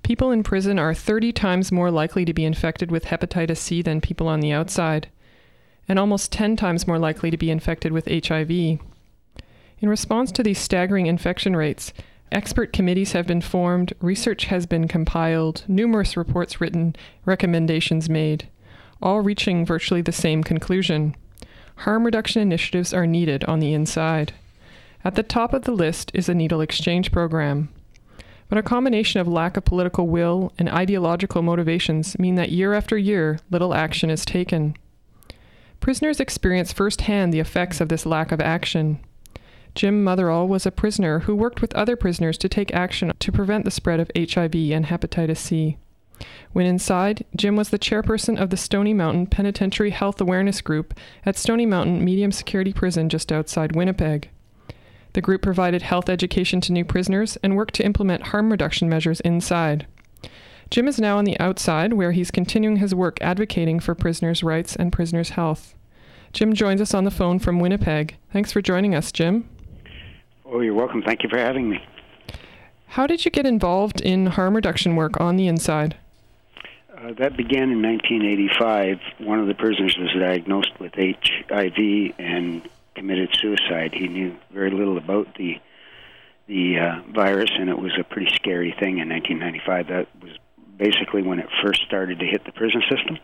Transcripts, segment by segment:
People in prison are 30 times more likely to be infected with hepatitis C than people on the outside, and almost 10 times more likely to be infected with HIV. In response to these staggering infection rates, expert committees have been formed, research has been compiled, numerous reports written, recommendations made, all reaching virtually the same conclusion. Harm reduction initiatives are needed on the inside. At the top of the list is a needle exchange program. But a combination of lack of political will and ideological motivations mean that year after year, little action is taken. Prisoners experience firsthand the effects of this lack of action. Jim Motherall was a prisoner who worked with other prisoners to take action to prevent the spread of HIV and hepatitis C. When inside, Jim was the chairperson of the Stony Mountain Penitentiary Health Awareness Group at Stony Mountain Medium Security Prison just outside Winnipeg. The group provided health education to new prisoners and worked to implement harm reduction measures inside. Jim is now on the outside, where he's continuing his work advocating for prisoners' rights and prisoners' health. Jim joins us on the phone from Winnipeg. Thanks for joining us, Jim. Oh, you're welcome. Thank you for having me. How did you get involved in harm reduction work on the inside? That began in 1985. One of the prisoners was diagnosed with HIV and committed suicide. He knew very little about the virus, and it was a pretty scary thing in 1995. That was basically when it first started to hit the prison system.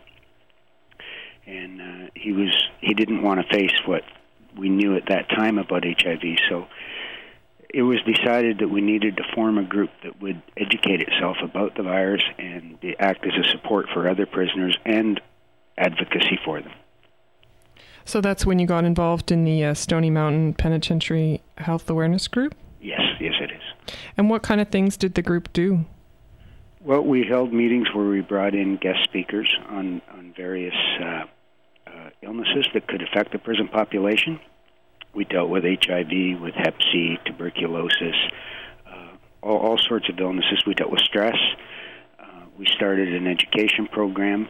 And he didn't want to face what we knew at that time about HIV, so it was decided that we needed to form a group that would educate itself about the virus and act as a support for other prisoners and advocacy for them. So that's when you got involved in the Stony Mountain Penitentiary Health Awareness Group? Yes, it is. And what kind of things did the group do? Well, we held meetings where we brought in guest speakers on various illnesses that could affect the prison population. We dealt with HIV, with Hep C, tuberculosis, all sorts of illnesses. We dealt with stress. We started an education program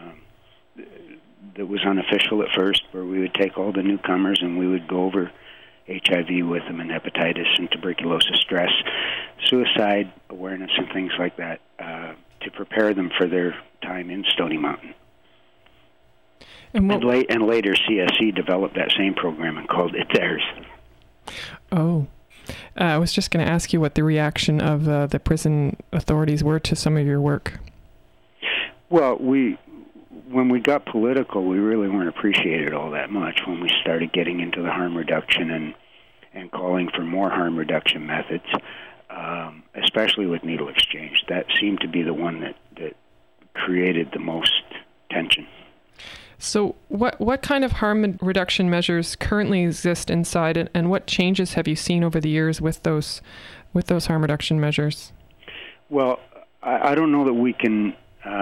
that was unofficial at first, where we would take all the newcomers and we would go over HIV with them, and hepatitis and tuberculosis, stress, suicide awareness, and things like that to prepare them for their time in Stony Mountain. And later, CSE developed that same program and called it theirs. Oh. I was just going to ask you what the reaction of the prison authorities were to some of your work. Well, when we got political, we really weren't appreciated all that much when we started getting into the harm reduction and calling for more harm reduction methods, especially with needle exchange. That seemed to be the one that created the most tension. So what kind of harm reduction measures currently exist inside, and what changes have you seen over the years with those harm reduction measures? Well, I don't know that we can...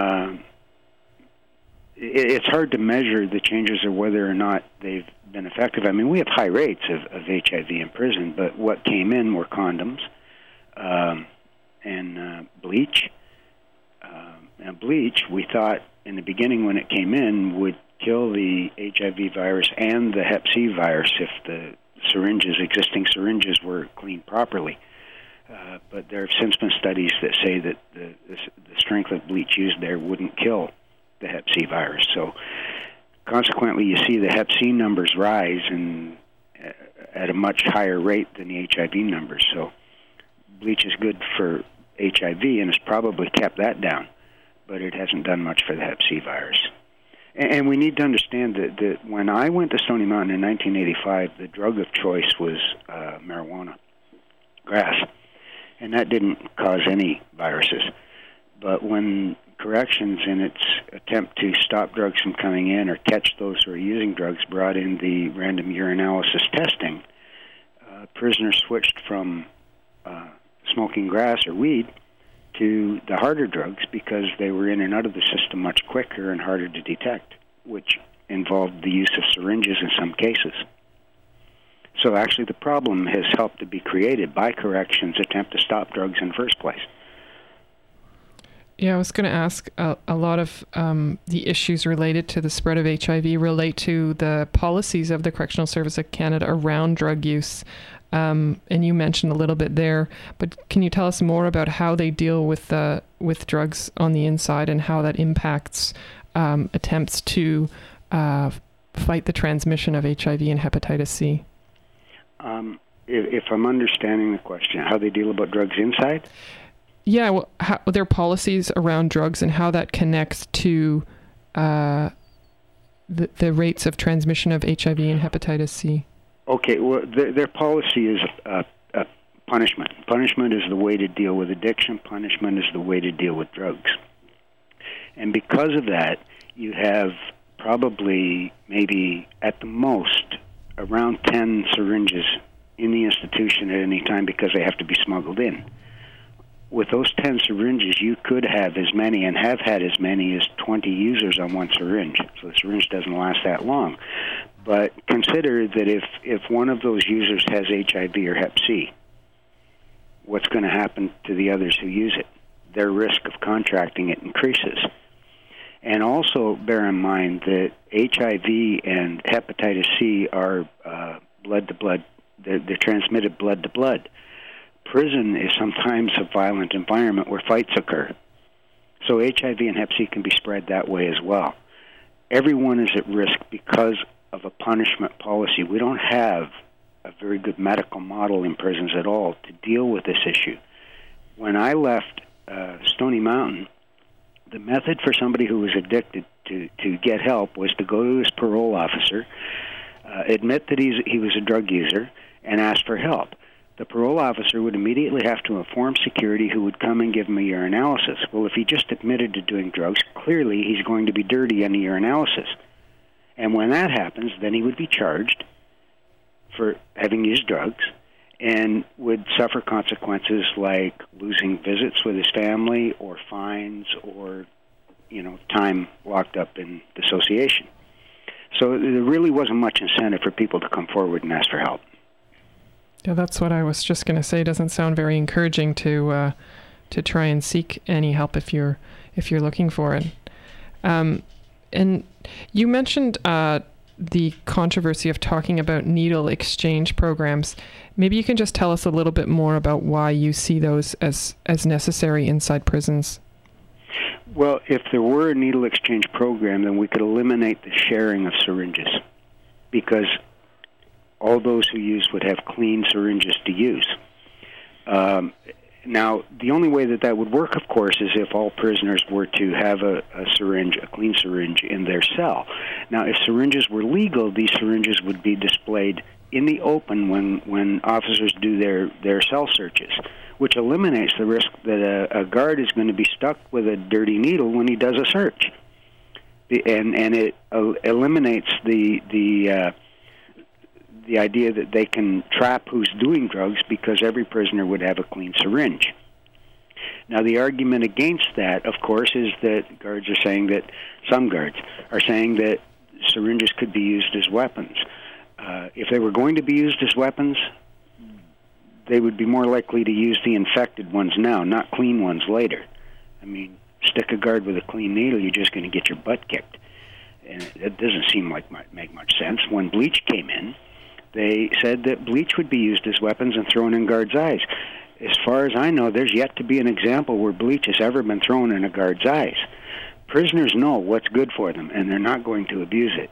it's hard to measure the changes or whether or not they've been effective. I mean, we have high rates of HIV in prison, but what came in were condoms and bleach. Now, bleach, we thought in the beginning when it came in, would kill the HIV virus and the Hep C virus if the existing syringes were cleaned properly. But there have since been studies that say that the strength of bleach used there wouldn't kill the Hep C virus. So consequently, you see the Hep C numbers rise at a much higher rate than the HIV numbers. So bleach is good for HIV and has probably kept that down, but it hasn't done much for the Hep C virus. And we need to understand that when I went to Stony Mountain in 1985, the drug of choice was marijuana, grass, and that didn't cause any viruses. But when corrections, in its attempt to stop drugs from coming in or catch those who are using drugs, brought in the random urinalysis testing, prisoners switched from smoking grass or weed to the harder drugs because they were in and out of the system much quicker and harder to detect, which involved the use of syringes in some cases. So actually the problem has helped to be created by corrections' attempt to stop drugs in the first place. Yeah, I was going to ask a lot of the issues related to the spread of HIV relate to the policies of the Correctional Service of Canada around drug use. And you mentioned a little bit there, but can you tell us more about how they deal with drugs on the inside and how that impacts attempts to fight the transmission of HIV and hepatitis C? If I'm understanding the question, how they deal about drugs inside? Yeah, well, their policies around drugs and how that connects to the rates of transmission of HIV and hepatitis C. Okay, well, their policy is punishment. Punishment is the way to deal with addiction. Punishment is the way to deal with drugs. And because of that, you have probably, maybe at the most, around 10 syringes in the institution at any time because they have to be smuggled in. With those 10 syringes, you could have as many, and have had as many as 20 users on one syringe. So the syringe doesn't last that long. But consider that if one of those users has HIV or Hep C, what's going to happen to the others who use it? Their risk of contracting it increases. And also bear in mind that HIV and hepatitis C are blood-to-blood. They're transmitted blood-to-blood. Prison is sometimes a violent environment where fights occur. So HIV and Hep C can be spread that way as well. Everyone is at risk because of a punishment policy. We don't have a very good medical model in prisons at all to deal with this issue. When I left Stony Mountain, the method for somebody who was addicted to get help was to go to his parole officer, admit that he was a drug user, and ask for help. The parole officer would immediately have to inform security, who would come and give him a urinalysis. Well, if he just admitted to doing drugs, clearly he's going to be dirty on the urinalysis. And when that happens, then he would be charged for having used drugs and would suffer consequences like losing visits with his family or fines or, time locked up in dissociation. So there really wasn't much incentive for people to come forward and ask for help. Yeah, that's what I was just going to say. It doesn't sound very encouraging to try and seek any help if you're looking for it. And you mentioned the controversy of talking about needle exchange programs. Maybe you can just tell us a little bit more about why you see those as necessary inside prisons. Well, if there were a needle exchange program, then we could eliminate the sharing of syringes, because all those who use would have clean syringes to use. Now, the only way that would work, of course, is if all prisoners were to have a clean syringe in their cell. Now, if syringes were legal, these syringes would be displayed in the open when officers do their cell searches, which eliminates the risk that a guard is going to be stuck with a dirty needle when he does a search. And it eliminates the idea that they can trap who's doing drugs, because every prisoner would have a clean syringe. Now, the argument against that, of course, is that some guards are saying that syringes could be used as weapons. If they were going to be used as weapons, they would be more likely to use the infected ones now, not clean ones later. I mean, stick a guard with a clean needle, you're just going to get your butt kicked. And it doesn't seem like make much sense. When bleach came in, they said that bleach would be used as weapons and thrown in guards' eyes. As far as I know, there's yet to be an example where bleach has ever been thrown in a guard's eyes. Prisoners know what's good for them, and they're not going to abuse it.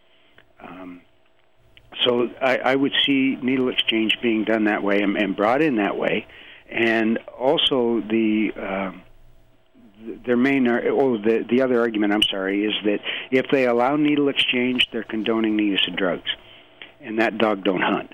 So I would see needle exchange being done that way and brought in that way. And also the other argument, is that if they allow needle exchange, they're condoning the use of drugs. And that dog don't hunt.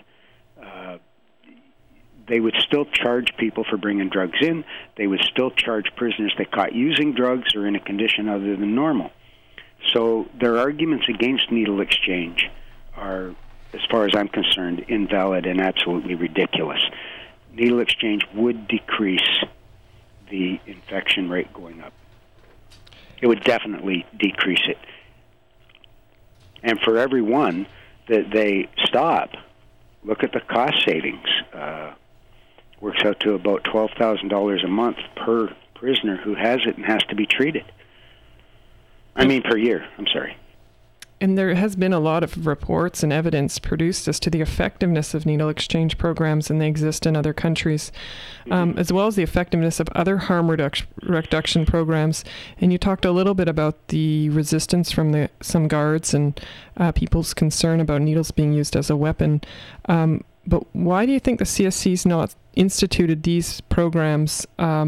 They would still charge people for bringing drugs in. They would still charge prisoners they caught using drugs or in a condition other than normal. So their arguments against needle exchange are, as far as I'm concerned, invalid and absolutely ridiculous. Needle exchange would decrease the infection rate going up. It would definitely decrease it. And for every one that they stop, look at the cost savings. Works out to about $12,000 a month per prisoner who has it and has to be treated. Per year, I'm sorry. And there has been a lot of reports and evidence produced as to the effectiveness of needle exchange programs, and they exist in other countries, as well as the effectiveness of other harm reduction programs. And you talked a little bit about the resistance from some guards and people's concern about needles being used as a weapon. But why do you think the CSC's not instituted these programs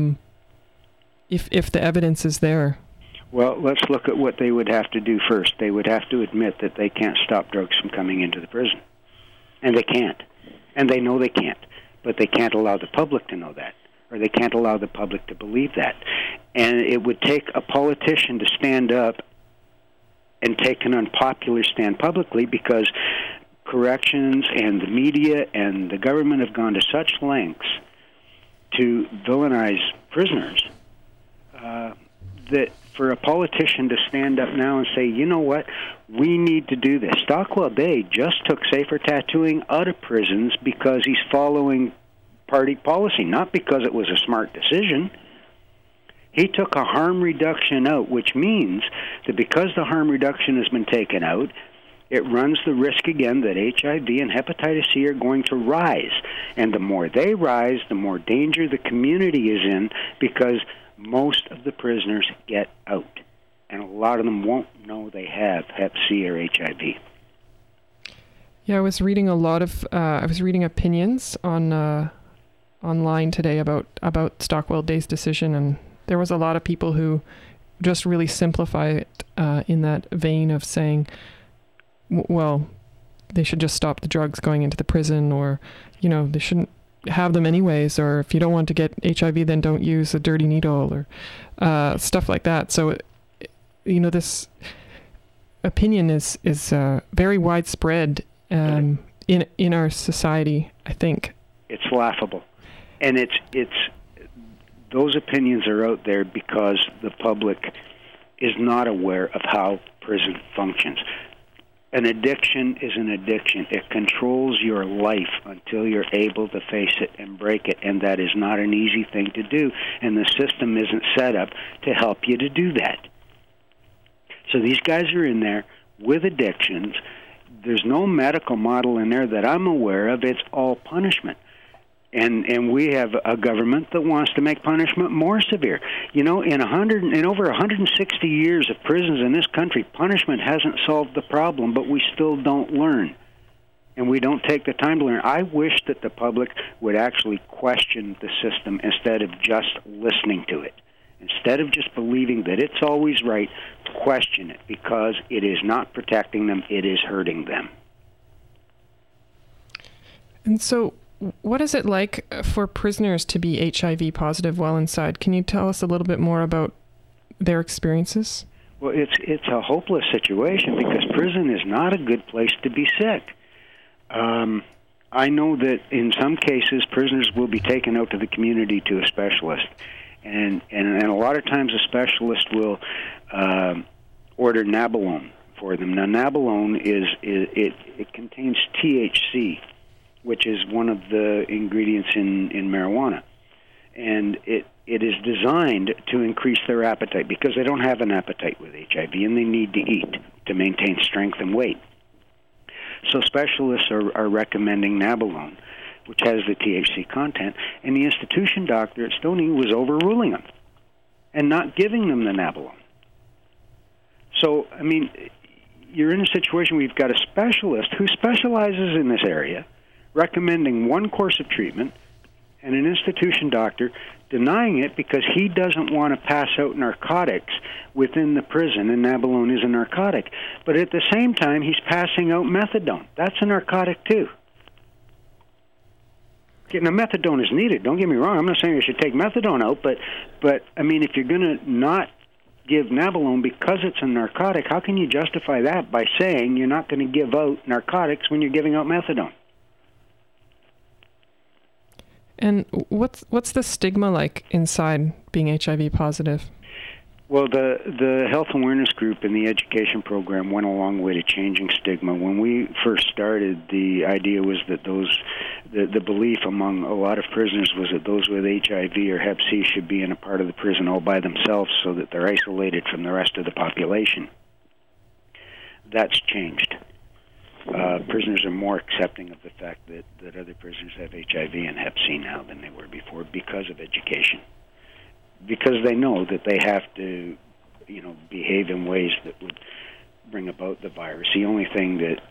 if the evidence is there? Well, let's look at what they would have to do first. They would have to admit that they can't stop drugs from coming into the prison. And they can't. And they know they can't. But they can't allow the public to know that. Or they can't allow the public to believe that. And it would take a politician to stand up and take an unpopular stand publicly, because corrections and the media and the government have gone to such lengths to villainize prisoners that for a politician to stand up now and say, you know what, we need to do this. Stockwell Day just took safer tattooing out of prisons because he's following party policy, not because it was a smart decision. He took a harm reduction out, which means that because the harm reduction has been taken out, it runs the risk again that HIV and hepatitis C are going to rise. And the more they rise, the more danger the community is in, because most of the prisoners get out, and a lot of them won't know they have Hep C or HIV. Yeah, I was reading opinions on online today about Stockwell Day's decision, and there was a lot of people who just really simplify it in that vein of saying, well, they should just stop the drugs going into the prison, or they shouldn't have them anyways, or if you don't want to get HIV, then don't use a dirty needle, or stuff like that. So, this opinion is very widespread in our society, I think. It's laughable, and it's those opinions are out there because the public is not aware of how prison functions. An addiction is an addiction. It controls your life until you're able to face it and break it, and that is not an easy thing to do, and the system isn't set up to help you to do that. So these guys are in there with addictions. There's no medical model in there that I'm aware of. It's all punishment. And we have a government that wants to make punishment more severe. In over 160 years of prisons in this country, punishment hasn't solved the problem, but we still don't learn. And we don't take the time to learn. I wish that the public would actually question the system instead of just listening to it. Instead of just believing that it's always right, question it, because it is not protecting them, it is hurting them. And so, what is it like for prisoners to be HIV positive while inside? Can you tell us a little bit more about their experiences? Well, it's a hopeless situation because prison is not a good place to be sick. I know that in some cases prisoners will be taken out to the community to a specialist, and a lot of times a specialist will order Nabilone for them. Now, Nabilone it contains THC, which is one of the ingredients in marijuana. And it is designed to increase their appetite because they don't have an appetite with HIV, and they need to eat to maintain strength and weight. So specialists are recommending Nabilone, which has the THC content, and the institution doctor at Stony was overruling them and not giving them the Nabilone. So, you're in a situation where you've got a specialist who specializes in this area recommending one course of treatment, and an institution doctor denying it because he doesn't want to pass out narcotics within the prison, and Nabilone is a narcotic. But at the same time, he's passing out methadone. That's a narcotic too. Now, methadone is needed. Don't get me wrong. I'm not saying you should take methadone out, but if you're going to not give Nabilone because it's a narcotic, how can you justify that by saying you're not going to give out narcotics when you're giving out methadone? And what's the stigma like inside being HIV positive? Well, the health awareness group and the education program went a long way to changing stigma. When we first started, the idea was that the belief among a lot of prisoners was that those with HIV or Hep C should be in a part of the prison all by themselves so that they're isolated from the rest of the population. That's changed. Prisoners are more accepting of the fact that other prisoners have HIV and Hep C now than they were before because of education. Because they know that they have to, behave in ways that would bring about the virus. The only thing that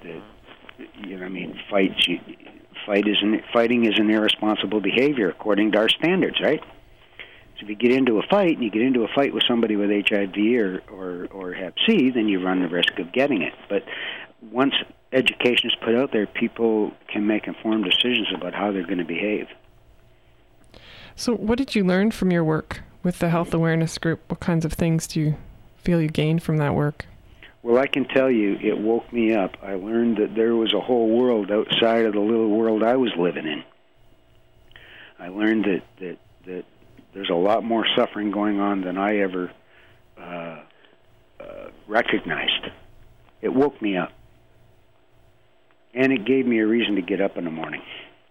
fighting is an irresponsible behavior according to our standards, right? So if you get into a fight, with somebody with HIV or Hep C, then you run the risk of getting it. But once education is put out there, people can make informed decisions about how they're going to behave. So what did you learn from your work with the health awareness group? What kinds of things do you feel you gained from that work? Well, I can tell you, it woke me up. I learned that there was a whole world outside of the little world I was living in. I learned that there's a lot more suffering going on than I ever recognized. It woke me up. And it gave me a reason to get up in the morning.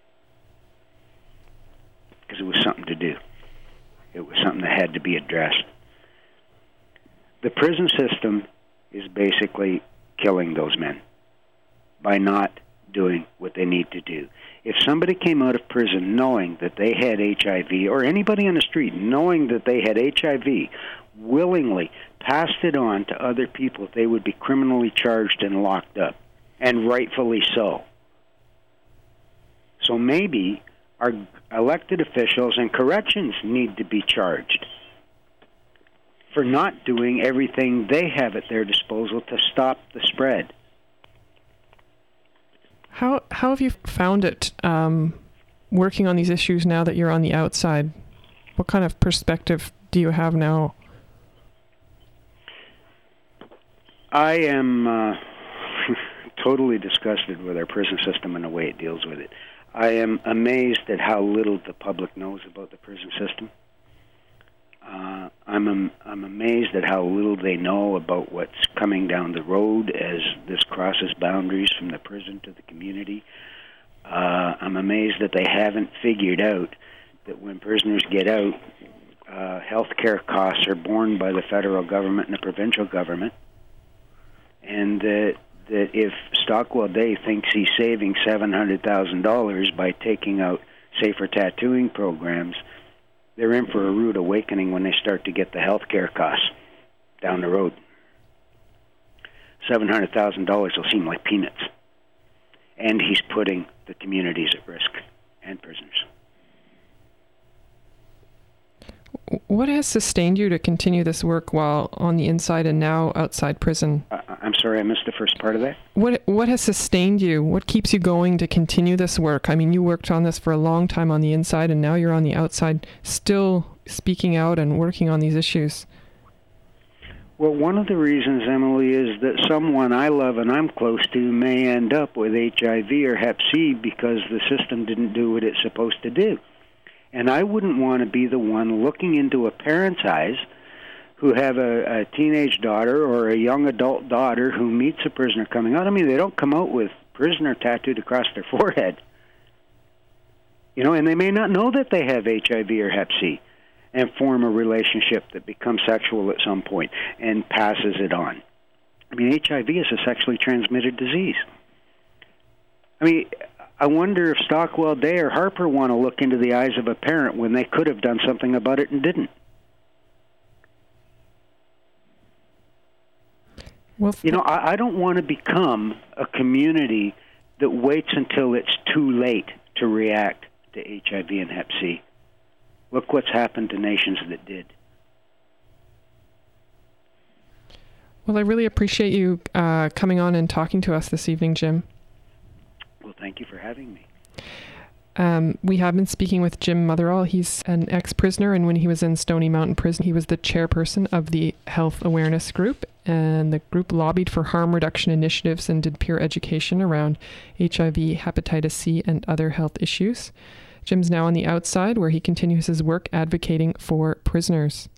Because it was something to do. It was something that had to be addressed. The prison system is basically killing those men by not doing what they need to do. If somebody came out of prison knowing that they had HIV, or anybody on the street knowing that they had HIV, willingly passed it on to other people, they would be criminally charged and locked up, and rightfully so. So maybe our elected officials and corrections need to be charged for not doing everything they have at their disposal to stop the spread. How have you found it working on these issues now that you're on the outside? What kind of perspective do you have now? I am totally disgusted with our prison system and the way it deals with it. I am amazed at how little the public knows about the prison system. I'm amazed at how little they know about what's coming down the road as this crosses boundaries from the prison to the community. I'm amazed that they haven't figured out that when prisoners get out, health care costs are borne by the federal government and the provincial government, and that if Stockwell Day thinks he's saving $700,000 by taking out safer tattooing programs, they're in for a rude awakening when they start to get the health care costs down the road. $700,000 will seem like peanuts. And he's putting the communities at risk and prisoners. What has sustained you to continue this work while on the inside and now outside prison? I'm sorry, I missed the first part of that. What has sustained you? What keeps you going to continue this work? I mean, you worked on this for a long time on the inside, and now you're on the outside, still speaking out and working on these issues. Well, one of the reasons, Emily, is that someone I love and I'm close to may end up with HIV or Hep C because the system didn't do what it's supposed to do. And I wouldn't want to be the one looking into a parent's eyes who have a teenage daughter or a young adult daughter who meets a prisoner coming out. I mean, they don't come out with prisoner tattooed across their forehead. And they may not know that they have HIV or Hep C and form a relationship that becomes sexual at some point and passes it on. I mean, HIV is a sexually transmitted disease. I mean, I wonder if Stockwell Day or Harper want to look into the eyes of a parent when they could have done something about it and didn't. Well, I don't want to become a community that waits until it's too late to react to HIV and Hep C. Look what's happened to nations that did. Well, I really appreciate you coming on and talking to us this evening, Jim. Well, thank you for having me. We have been speaking with Jim Motherall. He's an ex-prisoner, and when he was in Stony Mountain Prison, he was the chairperson of the Health Awareness Group, and the group lobbied for harm reduction initiatives and did peer education around HIV, hepatitis C, and other health issues. Jim's now on the outside, where he continues his work advocating for prisoners.